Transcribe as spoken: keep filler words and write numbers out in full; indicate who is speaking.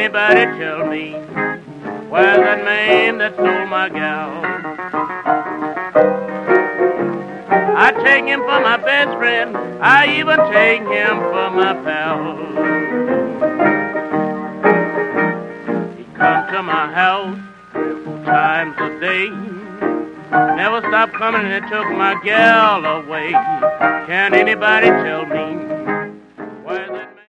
Speaker 1: anybody tell me where's that man that stole my gal? I take him for my best friend, I even take him for my pal. He come to my house three or four times a day, never stopped coming and it took my gal away. Can anybody tell me